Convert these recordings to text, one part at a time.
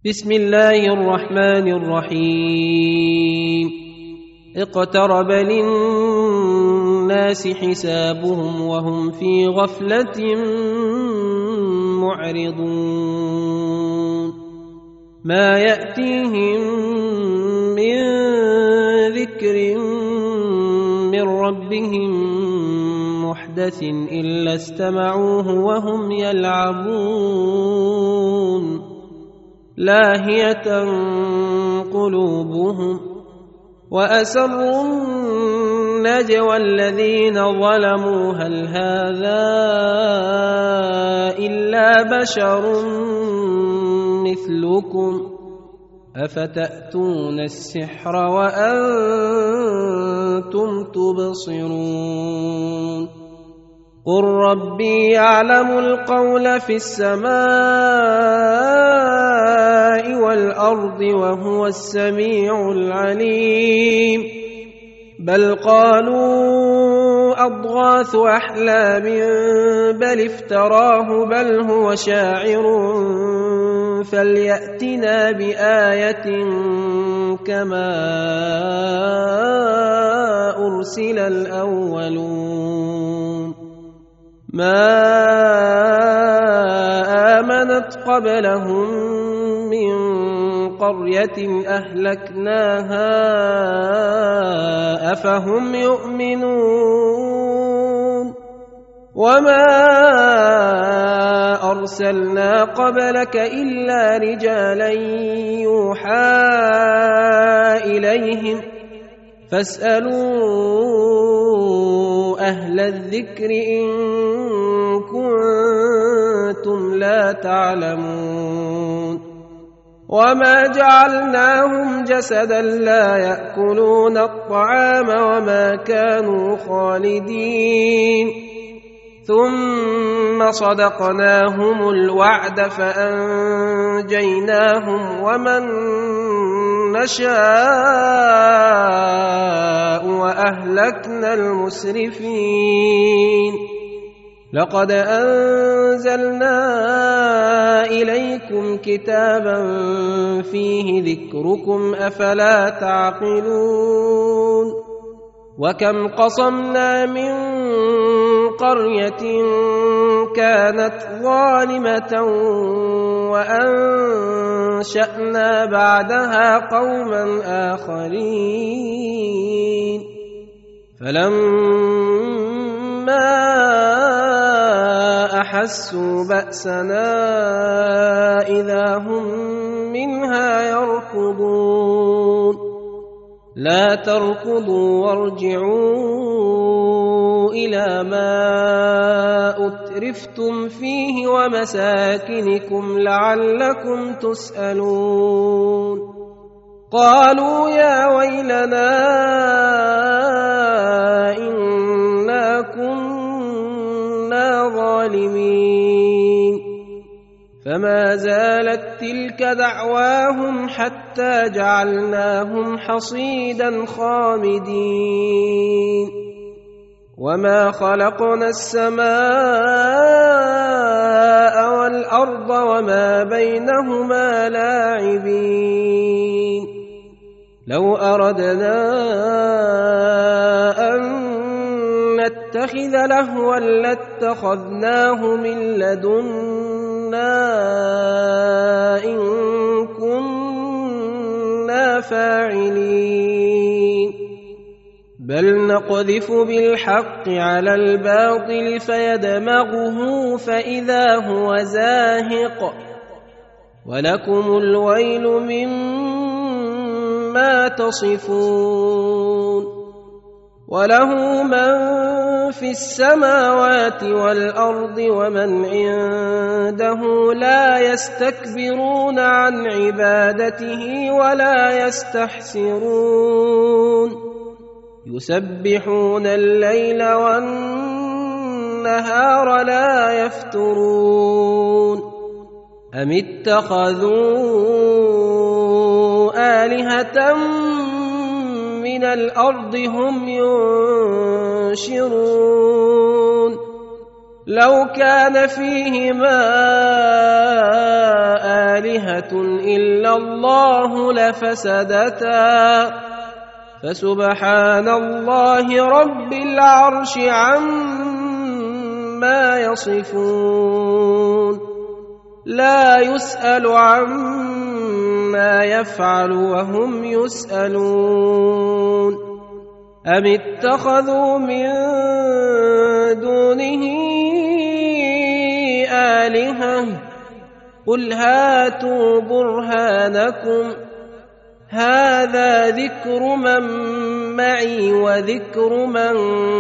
بسم الله الرحمن الرحيم اقترب للناس حسابهم وهم في غفلة معرضون ما يأتيهم من ذكر من ربهم محدث إلا استمعوه وهم يلعبون لاهية قلوبهم وأسروا النجوى الذين ظلموا هل هذا إلا بشر مثلكم أفتأتون السحر وأنتم تبصرون قل ربي يعلم القول في السماء والأرض وهو السميع العليم بل قالوا أضغاث أحلام بل افتراه بل هو شاعر فليأتنا بآية كما أرسل الأولون ما آمنت قبلهم من قرية أهلكناها أفهم يؤمنون وما أرسلنا قبلك إلا رجالا يوحى إليهم فاسألوا أهل الذكر إن كنتم لا تعلمون وما جعلناهم جسدا لا يأكلون الطعام وما كانوا خالدين ثم صدقناهم الوعد فأنجيناهم ومن نشاء وأهلكنا المسرفين لقد أنزلنا إليكم كتابا فيه ذكركم أفلا تعقلون وكم قصمنا من قرية كانت ظالمة وأنشأنا بعدها قوما آخرين فلما أحسوا بأسنا إذا هم منها يركضون لا تركضوا وارجعوا إلى ما أترفتم فيه ومساكنكم لعلكم تسألون قالوا يا ويلنا إنا كنا ظالمين فما زالت تلك دعواهم حتى جعلناهم حصيدا خامدين وما خلقنا السماء والأرض وما بينهما لاعبين لو أردنا أن نتخذ لهوا لاتخذناه من لدنا إن كنا فاعلين بل نقذف بالحق على الباطل فيدمغه فإذا هو زاهق ولكم الويل مما تصفون وله من في السماوات والأرض ومن عنده لا يستكبرون عن عبادته ولا يستحسرون يسبحون الليل والنهار لا يفترون أم اتخذوا آلهة من الأرض هم ينشرون لو كان فيهما آلهة إلا الله لفسدتا فسبحان الله رب العرش عما يصفون لا يسأل عما يفعل وهم يسألون أم اتخذوا من دونه آلهة قل هاتوا برهانكم هذا ذكر من معي وذكر من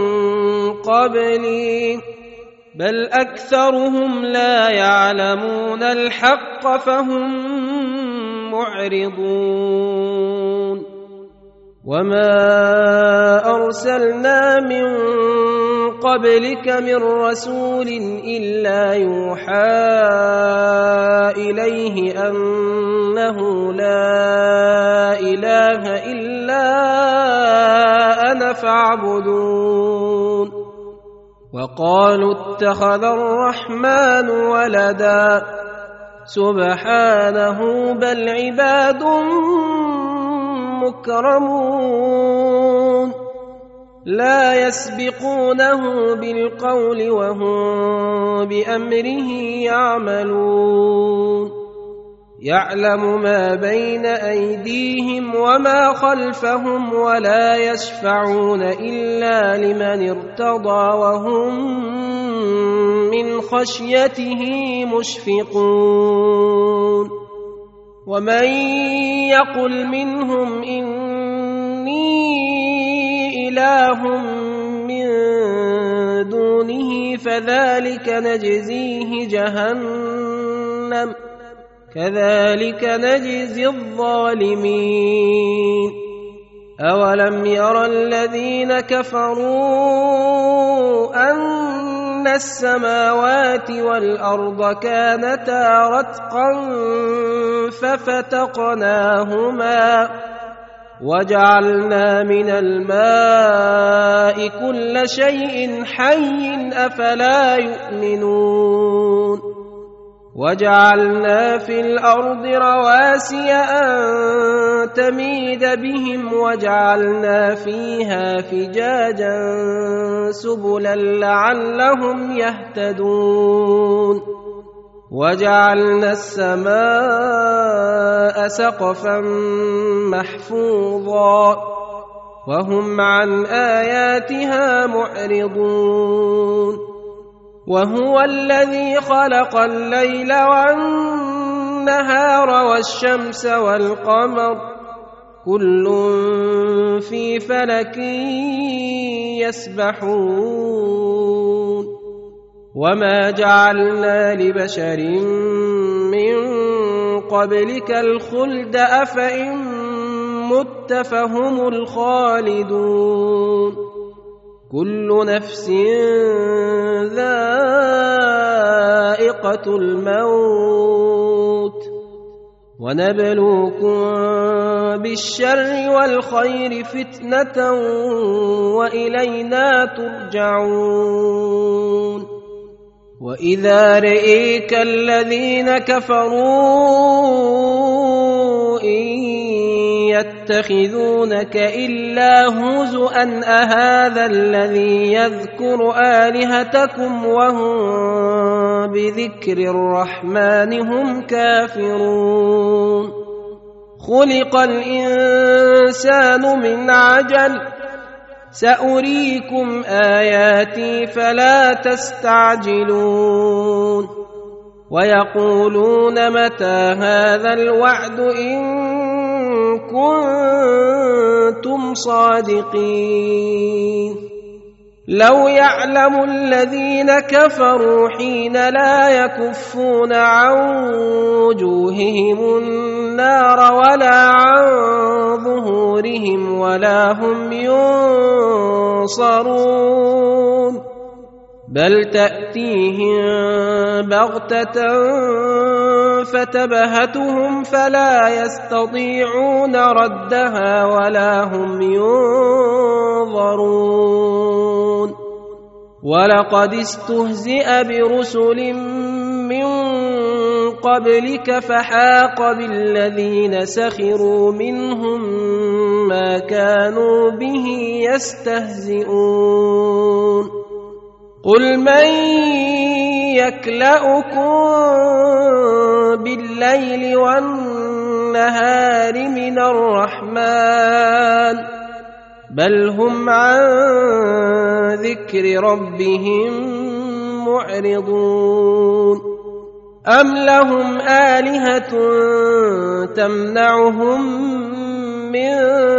قبلي بل أكثرهم لا يعلمون الحق فهم معرضون وما أرسلنا من قبلك من رسول إلا يوحى إليه أنه لا إله إلا أنا فاعبدون وقالوا اتخذ الرحمن ولدا سبحانه بل عباد مكرمون لا يسبقونه بالقول وهم بأمره يعملون يعلم ما بين أيديهم وما خلفهم ولا يشفعون إلا لمن ارتضى وهم من خشيته مشفقون ومن يقل منهم إني إله من دونه فذلك نجزيه جهنم كذلك نجزي الظالمين أولم ير الذين كفروا أن السماوات والأرض كانتا رتقا ففتقناهما وجعلنا من الماء كل شيء حي أفلا يؤمنون وجعلنا في الأرض رواسي أن تميد بهم وجعلنا فيها فجاجا سبلا لعلهم يهتدون وجعلنا السماء سقفا محفوظا وهم عن آياتها معرضون وهو الذي خلق الليل والنهار والشمس والقمر كل في فلك يسبحون وما جعلنا لبشر من قبلك الخلد أفإن مت فهم الخالدون كل نفس ذائقة الموت ونبلوكم بالشر والخير فتنة وإلينا ترجعون وإذا رئيك الذين كفروا إن يتخذونك إلا هزؤا أهذا الذي يذكر آلهتكم وهم بذكر الرحمن هم كافرون خلق الإنسان من عجل سأريكم آياتي فلا تستعجلون ويقولون متى هذا الوعد إن كنتم صادقين لو يعلم الذين كفروا حين لا يكفون عن وجوههم النار ولا عن ظهورهم ولا هم ينصرون بل تأتيهم بغتة فتبهتهم فلا يستطيعون ردها ولا هم ينظرون ولقد استهزئ برسل من قبلك فحاق بالذين سخروا منهم ما كانوا به يستهزئون قل من يكلؤكم بالليل والنهار من الرحمن بل هم عن ذكر ربهم معرضون أم لهم آلهة تمنعهم من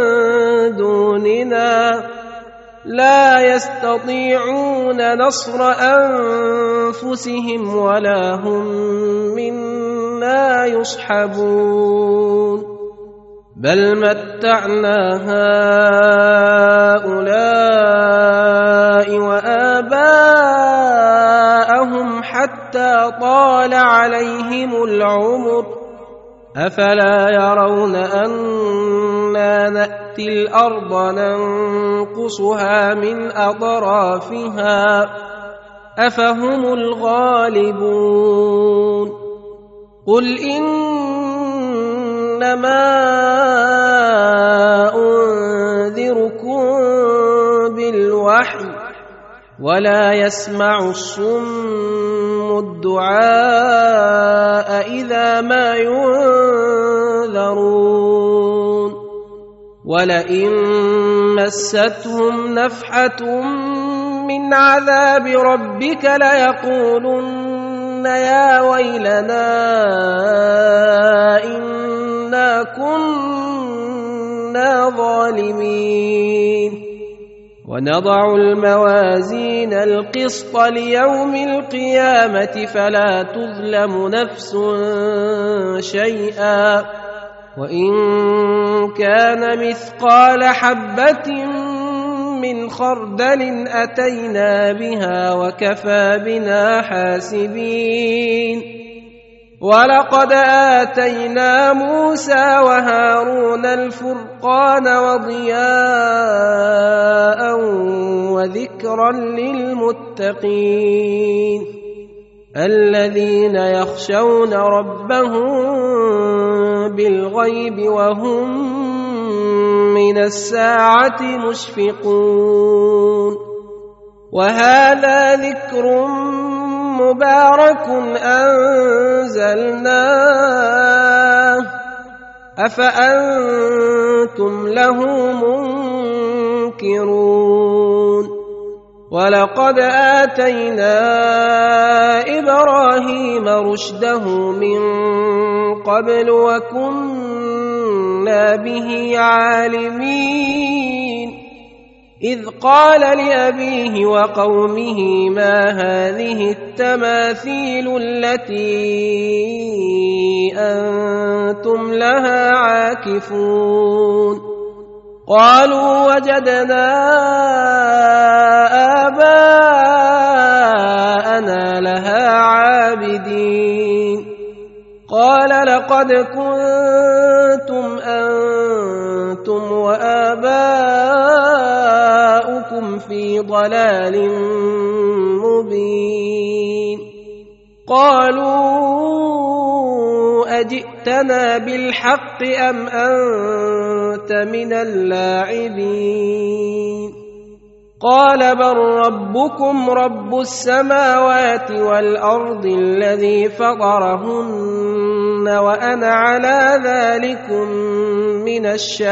دوننا لا يستطيعون نصر أنفسهم ولا هم منا يصحبون بل متعنا هؤلاء وآباءهم حتى طال عليهم العمر أفلا يرون أنا نأتي الأرض ننقصها من أطرافها أفهم الغالبون قل إنما أنذركم بالوحي ولا يسمع الصم الدعاء إذا ما ينذرون ولئن مستهم نفحة من عذاب ربك ليقولن يا ويلنا إنا كنا ظالمين ونضع الموازين القسط ليوم القيامة فلا تظلم نفس شيئا وإن كان مثقال حبة من خردل أتينا بها وكفى بنا حاسبين ولقد آتينا موسى وهارون الفرقان وضياء وذكرا للمتقين الذين يخشون ربهم بالغيب وهم من الساعة مشفقون وهذا ذكر مبارك أنزلناه أفأنتم له منكرون ولقد آتينا إبراهيم رشده من قبل وكنا به عالمين إذ قال لأبيه وقومه ما هذه التماثيل التي أنتم لها عاكفون قالوا وجدنا آباءنا لها عابدين قال لقد كنتم أنتم وآباؤكم في ضلال مبين قالوا أجئتنا بالحق أم أنت من اللاعبين قال بل ربكم رب السماوات والأرض الذي فطرهن وأنا على ذلكم من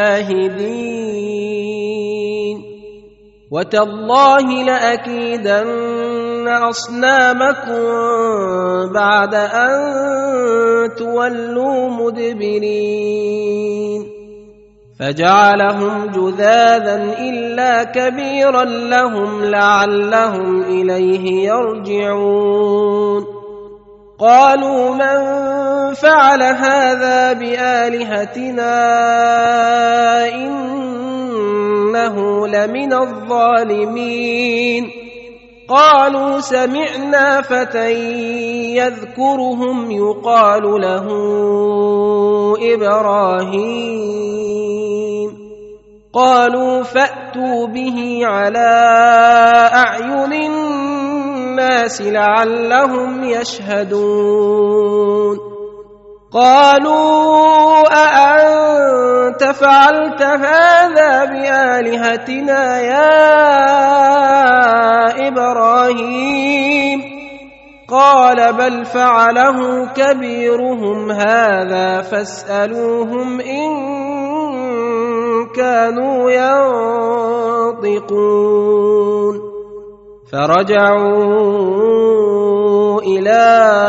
الشاهدين وتالله لأكيدن أصنامكم بعد أن تولوا مدبرين فجعلهم جذاذا إلا كبيرا لهم لعلهم إليه يرجعون قالوا من فعل هذا بآلهتنا إنه لمن الظالمين قالوا سمعنا فتى يذكرهم يقال له إبراهيم قالوا فأتوا به على أعين الناس لعلهم يشهدون قالوا أأنت فعلت هذا بآلهتنا يا إبراهيم قال بل فعله كبيرهم هذا فاسألوهم إن كانوا ينطقون فرجعوا إلى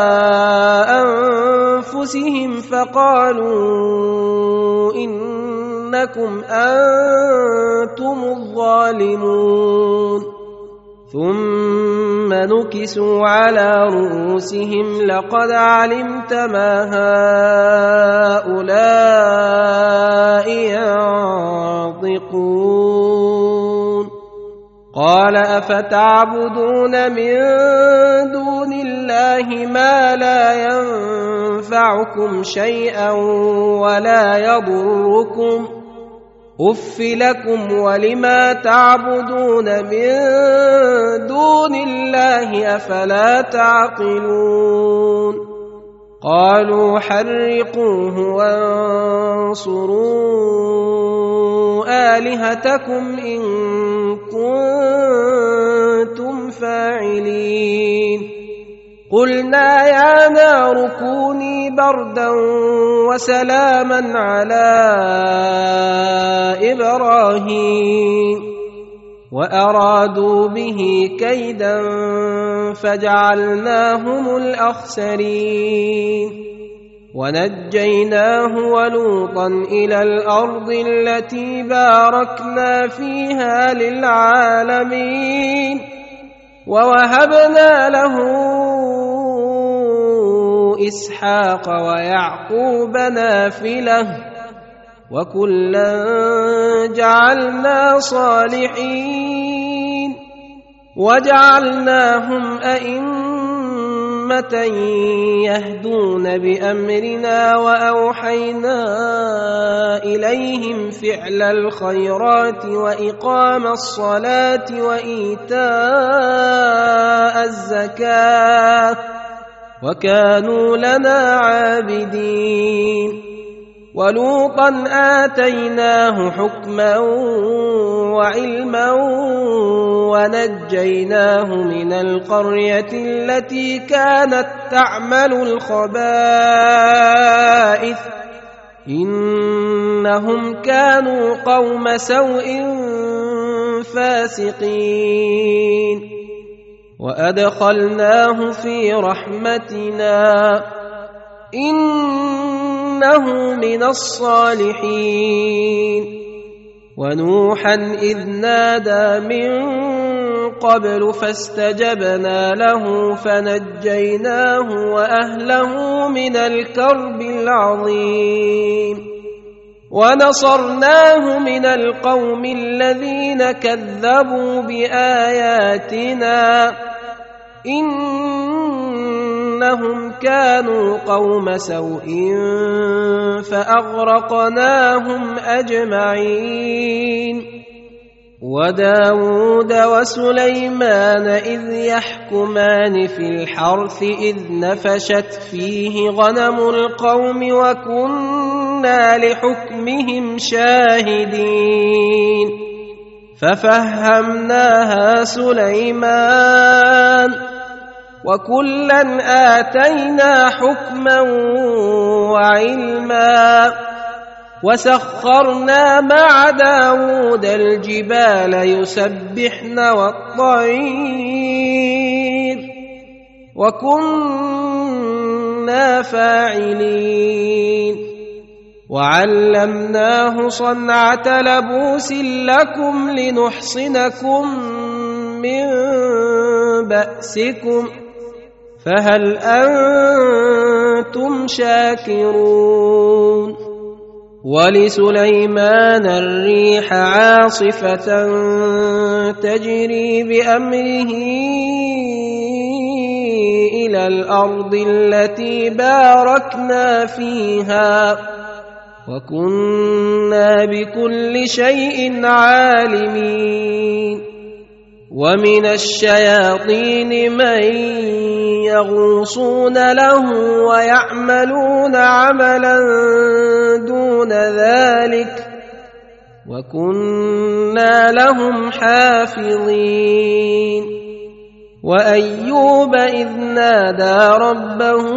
أنفسهم فقالوا إنكم أنتم الظالمون ثم نكسوا على رؤوسهم لقد علمت ما هؤلاء ينطقون قال أفتعبدون من دون الله ما لا ينفعكم شيئا ولا يضركم أف لكم ولما تعبدون من دون الله أفلا تعقلون قالوا حرقوه وانصروا آلهتكم إن كنتم فاعلين قلنا يا نار كوني بردا وسلاما على إبراهيم وأرادوا به كيدا فجعلناهم الأخسرين ونجيناه ولوطا إلى الأرض التي باركنا فيها للعالمين ووهبنا له إسحاق ويعقوب نافلة وكلا جعلنا صالحين وجعلناهم أئمة يهدون بأمرنا وأوحينا إليهم فعل الخيرات وإقام الصلاة وإيتاء الزكاة وكانوا لنا عابدين ولوطا آتيناه حكما وعلما ونجيناه من القرية التي كانت تعمل الخبائث إنهم كانوا قوم سوء فاسقين وأدخلناه في رحمتنا إنه من الصالحين ونوحا إذ نادى من قبل فاستجبنا له فنجيناه وأهله من الكرب العظيم ونصرناه من القوم الذين كذبوا بآياتنا إنهم كانوا قوم سوء فأغرقناهم أجمعين وداود وسليمان إذ يحكمان في الحرث إذ نفشت فيه غنم القوم وكنا لحكمهم شاهدين ففهمناها سليمان وكلا آتينا حكما وعلما وسخرنا مع داود الجبال يسبحن والطير وكنا فاعلين وعلمناه صنعة لبوس لكم لنحصنكم من بأسكم فهل أنتم شاكرون ولسليمان الريح عاصفة تجري بأمره إلى الأرض التي باركنا فيها وكنا بكل شيء عالمين ومن الشياطين من يغوصون له ويعملون عملا دون ذلك وكنا لهم حافظين وأيوب إذ نادى ربه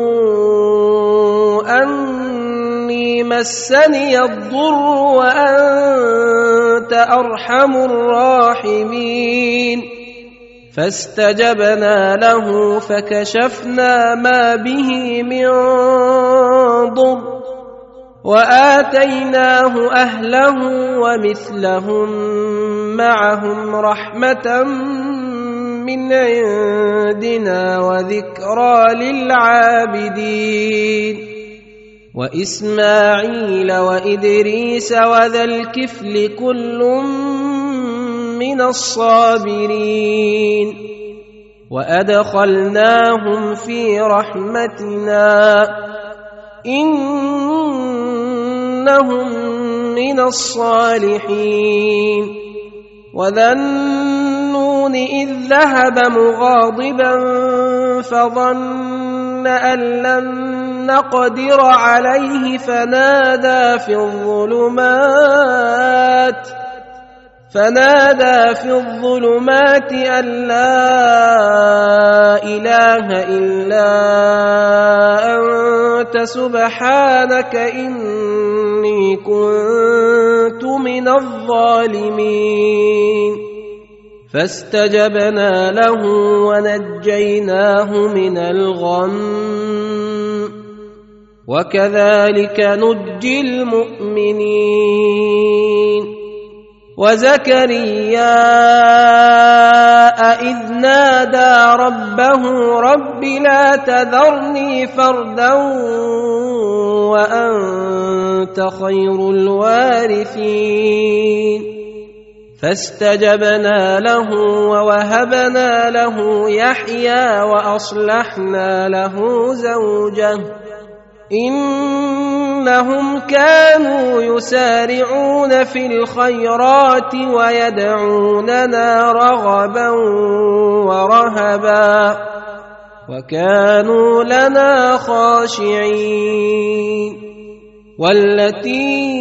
أني مسني الضر وأنت أرحم الراحمين فاستجبنا له فكشفنا ما به من ضر وآتيناه أهله ومثلهم معهم رحمة من عندنا وذكرى للعابدين وإسماعيل وإدريس وذا الكفل كل من الصابرين وأدخلناهم في رحمتنا إنهم من الصالحين وذا النون إذ ذهب مغاضبا فظن أن لن نقدر عليه فنادى في الظلمات أن لا إله إلا أنت سبحانك إني كنت من الظالمين فاستجبنا له ونجيناه من الغم وكذلك نجي المؤمنين وزكريا إذ نادى ربه رب لا تذرني فردا وأنت خير الوارثين فاستجبنا له ووهبنا له يحيى وأصلحنا له زوجه إنهم كانوا يسارعون في الخيرات ويدعوننا رغبا ورهبا وكانوا لنا خاشعين والتي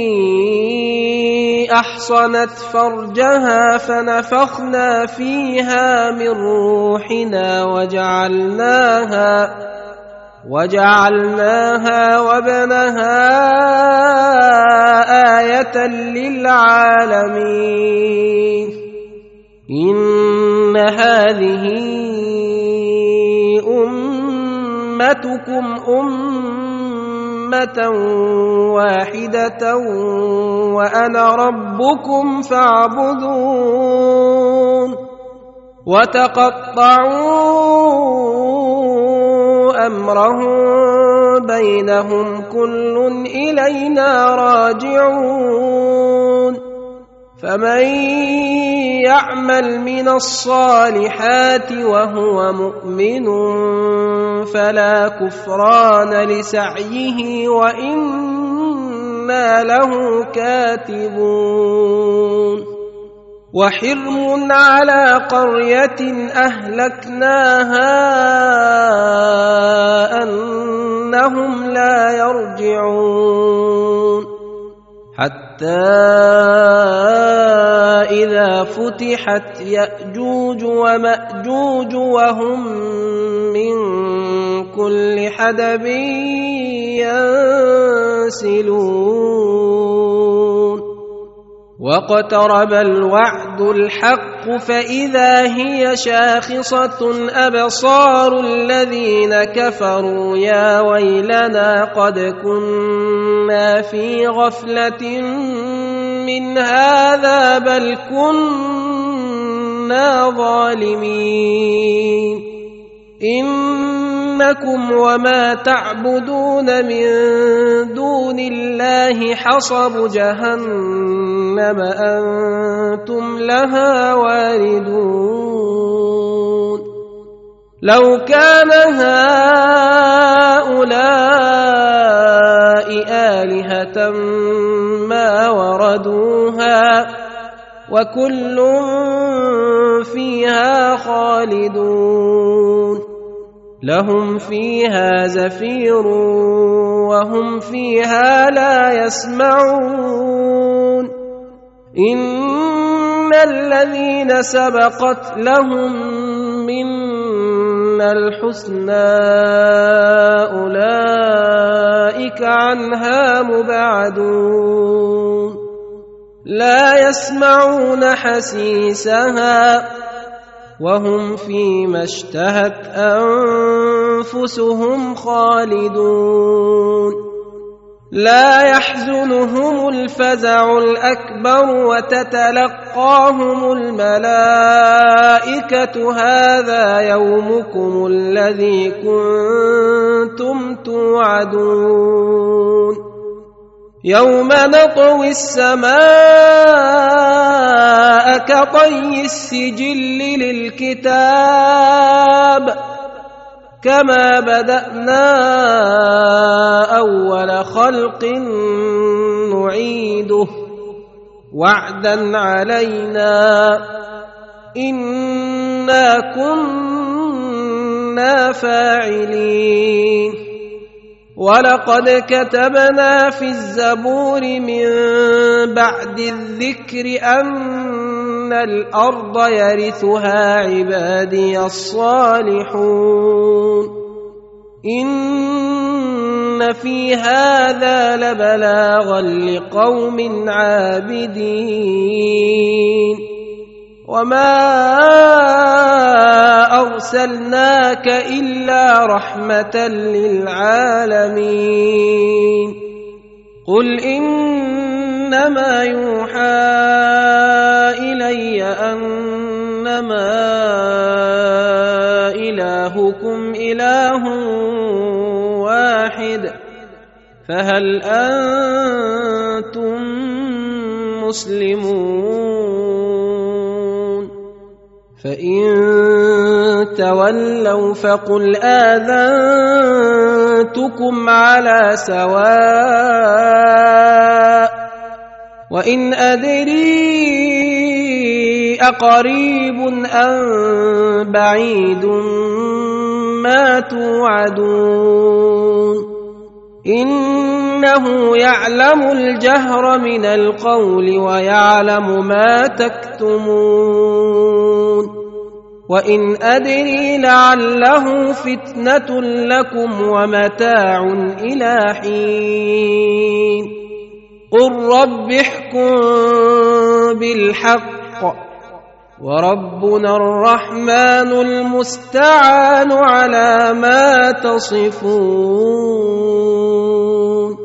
أحصنت فرجها فنفخنا فيها من روحنا وجعلناها وابنها آية للعالمين إن هذه أمتكم أمة واحدة وأنا ربكم فاعبدون وتقطعوا أمرهم بينهم كل إلينا راجعون فمن يعمل من الصالحات وهو مؤمن فلا كفران لسعيه وإنا له كاتبون وحرم على قرية أهلكناها أنهم لا يرجعون حتى إذا فتحت يأجوج ومأجوج وهم من كل حدب ينسلون واقترب الوعد الحق فإذا هي شاخصة أبصار الذين كفروا يا ويلنا قد كنا في غفلة من هذا بل كنا ظالمين إنكم وما تعبدون من دون الله حصب جهنم أنتم لها واردون لو كان هؤلاء آلهة ما وردوها وكل فيها خالدون لهم فيها زفير وهم فيها لا يسمعون إن الذين سبقت لهم منا الحسنى أولئك عنها مبعدون لا يسمعون حسيسها وهم فيما اشتهت أنفسهم خالدون لا يحزنهم الفزع الأكبر وتتلقاهم الملائكة هذا يومكم الذي كنتم توعدون يوم نطوي السماء كطي السجل للكتاب كما بدأنا أول خلق نعيده وعدا علينا إنا كنا فاعلين ولقد كتبنا في الزبور من بعد الذكر أن الأرض يرثها عبادي الصالحون إن في هذا لبلاغا لقوم عابدين وما أرسلناك إلا رحمة للعالمين قل إنما يوحى إلي أنما إلهكم إله واحد فهل أنتم مسلمون فإن تولوا فقل آذنتكم على سواء وإن أدري أقريب أم بعيد ما توعدون إنه يعلم الجهر من القول ويعلم ما تكتمون وإن أدري لعله فتنة لكم ومتاع إلى حين قل رب احكم بالحق وربنا الرحمن المستعان على ما تصفون